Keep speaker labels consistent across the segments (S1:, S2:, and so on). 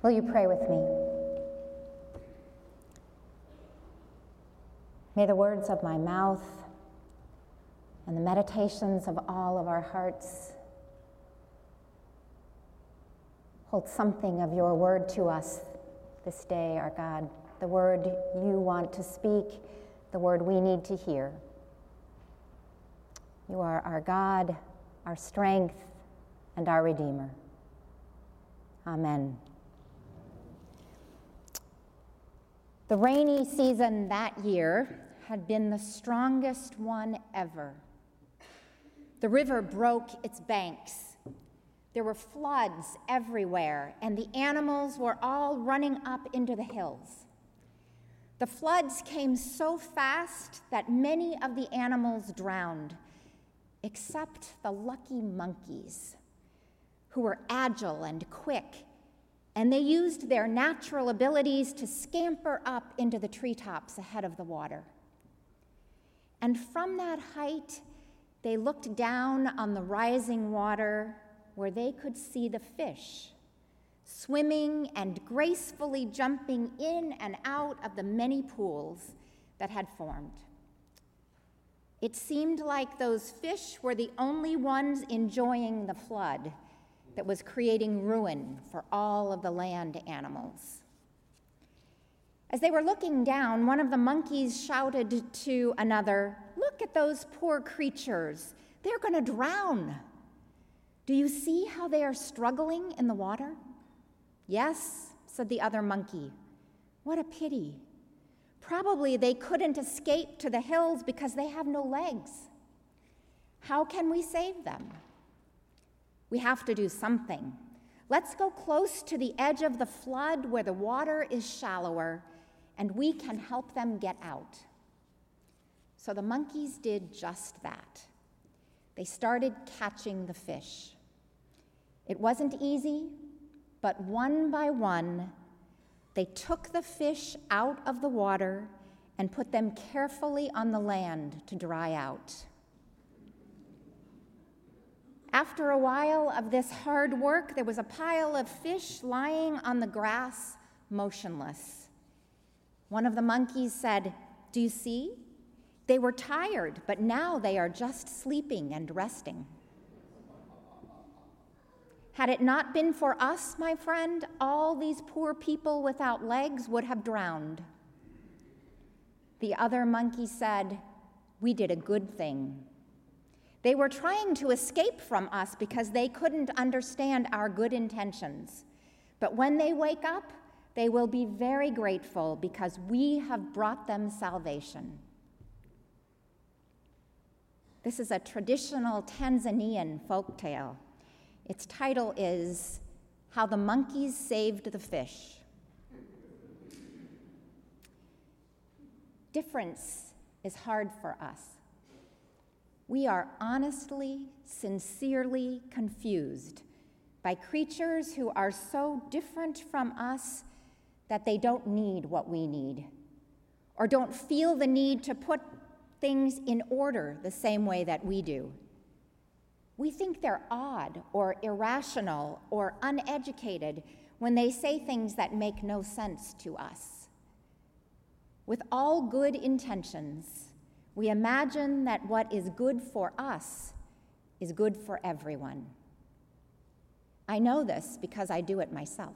S1: Will you pray with me? May the words of my mouth and the meditations of all of our hearts hold something of your word to us this day, our God, the word you want to speak, the word we need to hear. You are our God, our strength, and our Redeemer. Amen. The rainy season that year had been the strongest one ever. The river broke its banks. There were floods everywhere, and the animals were all running up into the hills. The floods came so fast that many of the animals drowned, except the lucky monkeys, who were agile and quick, and they used their natural abilities to scamper up into the treetops ahead of the water. And from that height, they looked down on the rising water where they could see the fish swimming and gracefully jumping in and out of the many pools that had formed. It seemed like those fish were the only ones enjoying the flood that was creating ruin for all of the land animals. As they were looking down, one of the monkeys shouted to another, "Look at those poor creatures. They're going to drown. Do you see how they are struggling in the water?" "Yes," said the other monkey. "What a pity. Probably they couldn't escape to the hills because they have no legs. How can we save them?" "We have to do something. Let's go close to the edge of the flood where the water is shallower, and we can help them get out." So the monkeys did just that. They started catching the fish. It wasn't easy, but one by one, they took the fish out of the water and put them carefully on the land to dry out. After a while of this hard work, there was a pile of fish lying on the grass, motionless. One of the monkeys said, "Do you see? They were tired, but now they are just sleeping and resting." "Had it not been for us, my friend, all these poor people without legs would have drowned." The other monkey said, "We did a good thing. They were trying to escape from us because they couldn't understand our good intentions. But when they wake up, they will be very grateful because we have brought them salvation." This is a traditional Tanzanian folktale. Its title is "How the Monkeys Saved the Fish." Difference is hard for us. We are honestly, sincerely confused by creatures who are so different from us that they don't need what we need, or don't feel the need to put things in order the same way that we do. We think they're odd or irrational or uneducated when they say things that make no sense to us. With all good intentions, we imagine that what is good for us is good for everyone. I know this because I do it myself.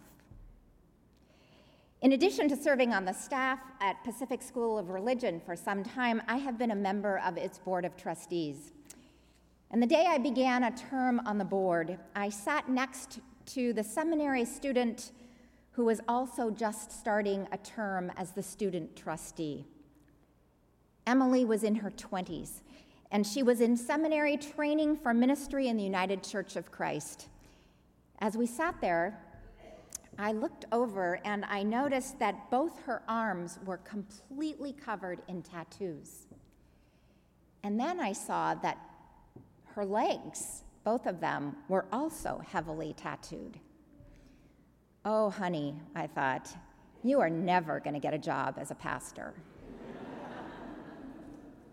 S1: In addition to serving on the staff at Pacific School of Religion for some time, I have been a member of its board of trustees. And the day I began a term on the board, I sat next to the seminary student who was also just starting a term as the student trustee. Emily was in her 20s, and she was in seminary training for ministry in the United Church of Christ. As we sat there, I looked over and I noticed that both her arms were completely covered in tattoos. And then I saw that her legs, both of them, were also heavily tattooed. "Oh, honey," I thought, "you are never going to get a job as a pastor."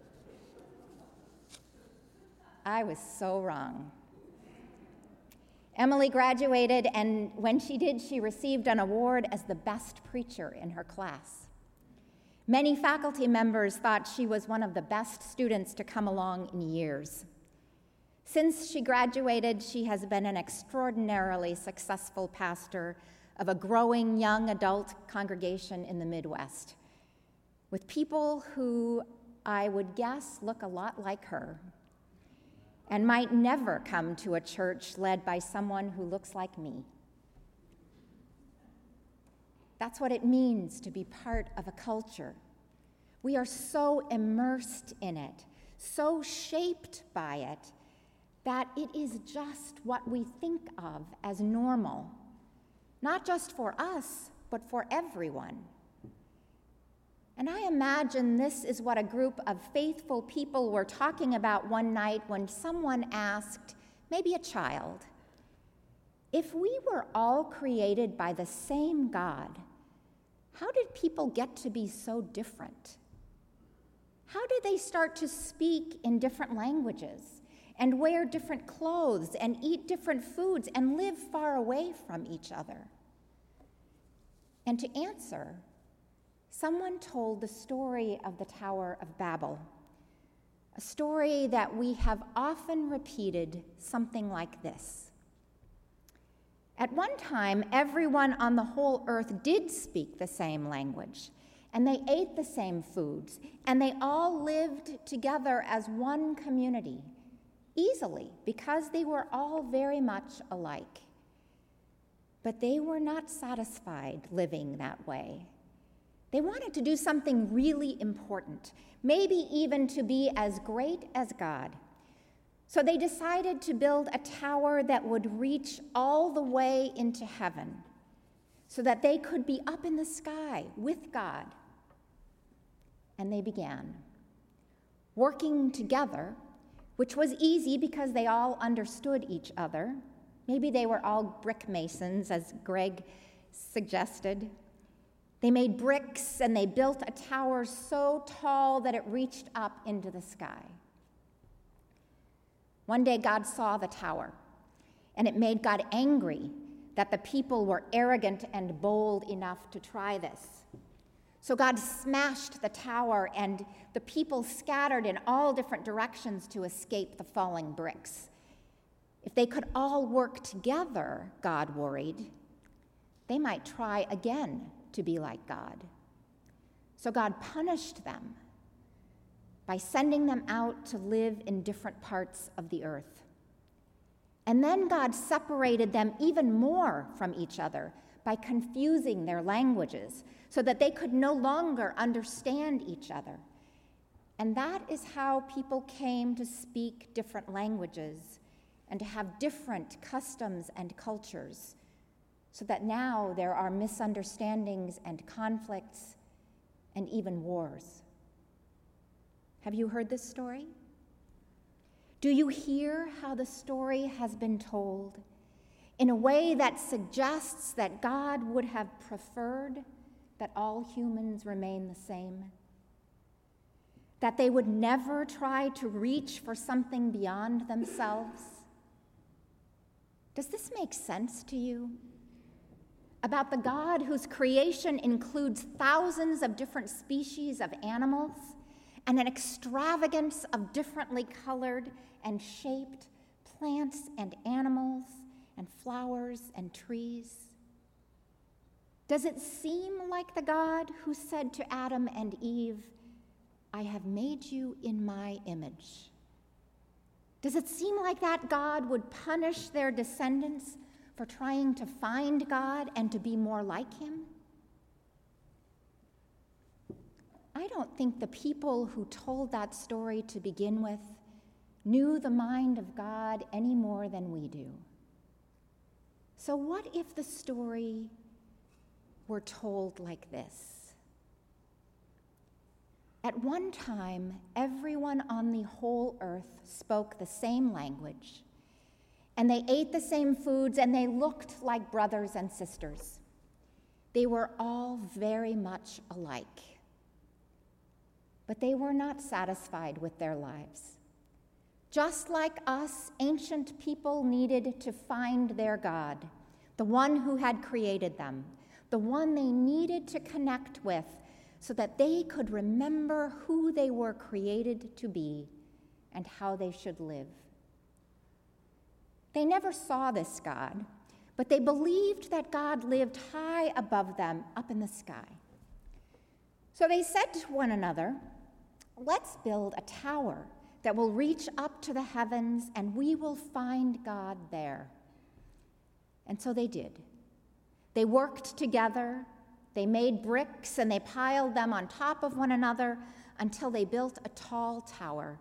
S1: I was so wrong. Emily graduated, and when she did, she received an award as the best preacher in her class. Many faculty members thought she was one of the best students to come along in years. Since she graduated, she has been an extraordinarily successful pastor of a growing young adult congregation in the Midwest, with people who I would guess look a lot like her and might never come to a church led by someone who looks like me. That's what it means to be part of a culture. We are so immersed in it, so shaped by it, that it is just what we think of as normal, not just for us, but for everyone. And I imagine this is what a group of faithful people were talking about one night when someone asked, maybe a child, if we were all created by the same God, how did people get to be so different? How did they start to speak in different languages and wear different clothes and eat different foods and live far away from each other? And to answer, someone told the story of the Tower of Babel, a story that we have often repeated something like this. At one time, everyone on the whole earth did speak the same language, and they ate the same foods, and they all lived together as one community, easily, because they were all very much alike. But they were not satisfied living that way. They wanted to do something really important, maybe even to be as great as God. So they decided to build a tower that would reach all the way into heaven so that they could be up in the sky with God. And they began working together, which was easy because they all understood each other. Maybe they were all brick masons, as Greg suggested. They made bricks and they built a tower so tall that it reached up into the sky. One day God saw the tower, and it made God angry that the people were arrogant and bold enough to try this. So God smashed the tower, and the people scattered in all different directions to escape the falling bricks. If they could all work together, God worried, they might try again to be like God. So God punished them by sending them out to live in different parts of the earth. And then God separated them even more from each other by confusing their languages so that they could no longer understand each other. And that is how people came to speak different languages and to have different customs and cultures, so that now there are misunderstandings and conflicts and even wars. Have you heard this story? Do you hear how the story has been told in a way that suggests that God would have preferred that all humans remain the same? That they would never try to reach for something beyond themselves? Does this make sense to you? About the God whose creation includes thousands of different species of animals and an extravagance of differently colored and shaped plants and animals and flowers and trees? Does it seem like the God who said to Adam and Eve, "I have made you in my image"? Does it seem like that God would punish their descendants for trying to find God and to be more like him? I don't think the people who told that story to begin with knew the mind of God any more than we do. So what if the story were told like this? At one time, everyone on the whole earth spoke the same language, and they ate the same foods, and they looked like brothers and sisters. They were all very much alike. But they were not satisfied with their lives. Just like us, ancient people needed to find their God, the one who had created them, the one they needed to connect with so that they could remember who they were created to be and how they should live. They never saw this God, but they believed that God lived high above them, up in the sky. So they said to one another, "Let's build a tower that will reach up to the heavens, and we will find God there." And so they did. They worked together, they made bricks, and they piled them on top of one another until they built a tall tower.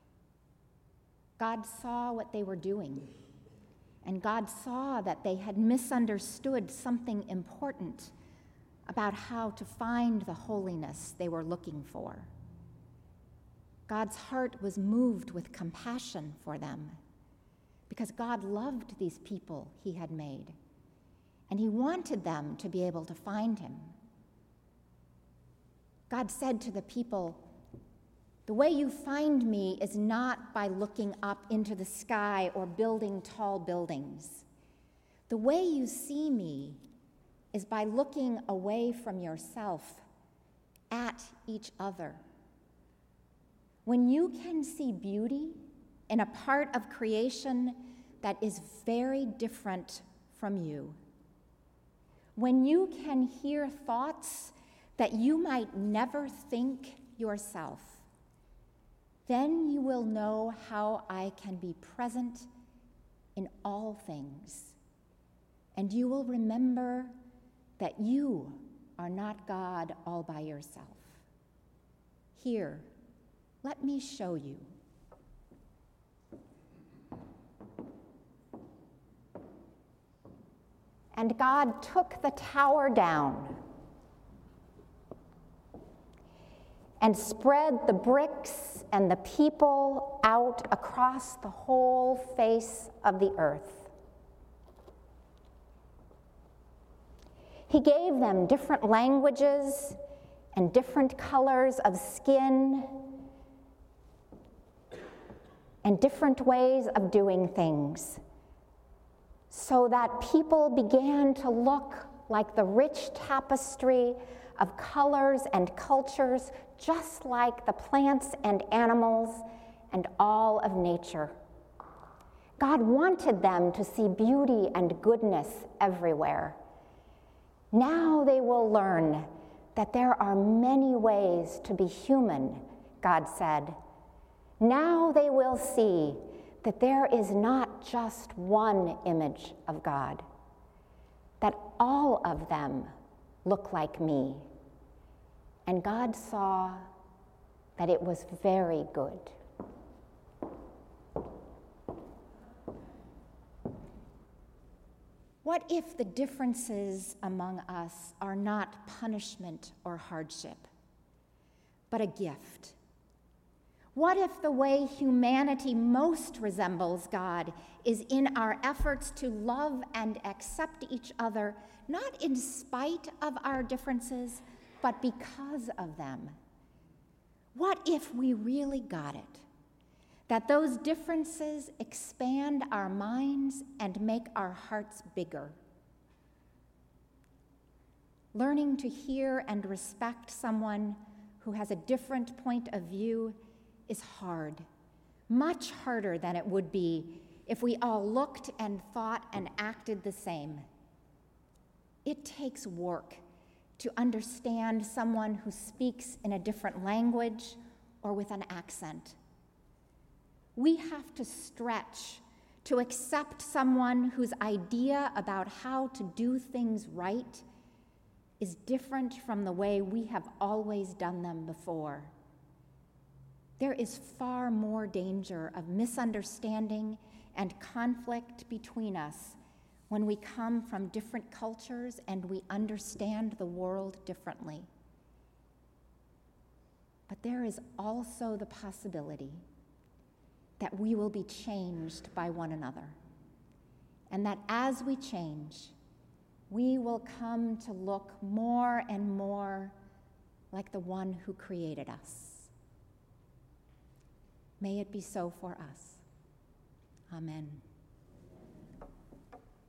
S1: God saw what they were doing, and God saw that they had misunderstood something important about how to find the holiness they were looking for. God's heart was moved with compassion for them because God loved these people he had made, and he wanted them to be able to find him. God said to the people, "The way you find me is not by looking up into the sky or building tall buildings. The way you see me is by looking away from yourself at each other. When you can see beauty in a part of creation that is very different from you, when you can hear thoughts that you might never think yourself, then you will know how I can be present in all things, and you will remember that you are not God all by yourself. Here, let me show you." And God took the tower down and spread the bricks and the people out across the whole face of the earth. He gave them different languages and different colors of skin and different ways of doing things, so that people began to look like the rich tapestry of colors and cultures, just like the plants and animals and all of nature. God wanted them to see beauty and goodness everywhere. Now they will learn that there are many ways to be human, God said. Now they will see that there is not just one image of God, that all of them look like me. And God saw that it was very good. What if the differences among us are not punishment or hardship, but a gift? What if the way humanity most resembles God is in our efforts to love and accept each other, not in spite of our differences, but because of them? What if we really got it? That those differences expand our minds and make our hearts bigger. Learning to hear and respect someone who has a different point of view is hard, much harder than it would be if we all looked and thought and acted the same. It takes work to understand someone who speaks in a different language or with an accent. We have to stretch to accept someone whose idea about how to do things right is different from the way we have always done them before. There is far more danger of misunderstanding and conflict between us when we come from different cultures and we understand the world differently. But there is also the possibility that we will be changed by one another, and that as we change, we will come to look more and more like the one who created us. May it be so for us. Amen.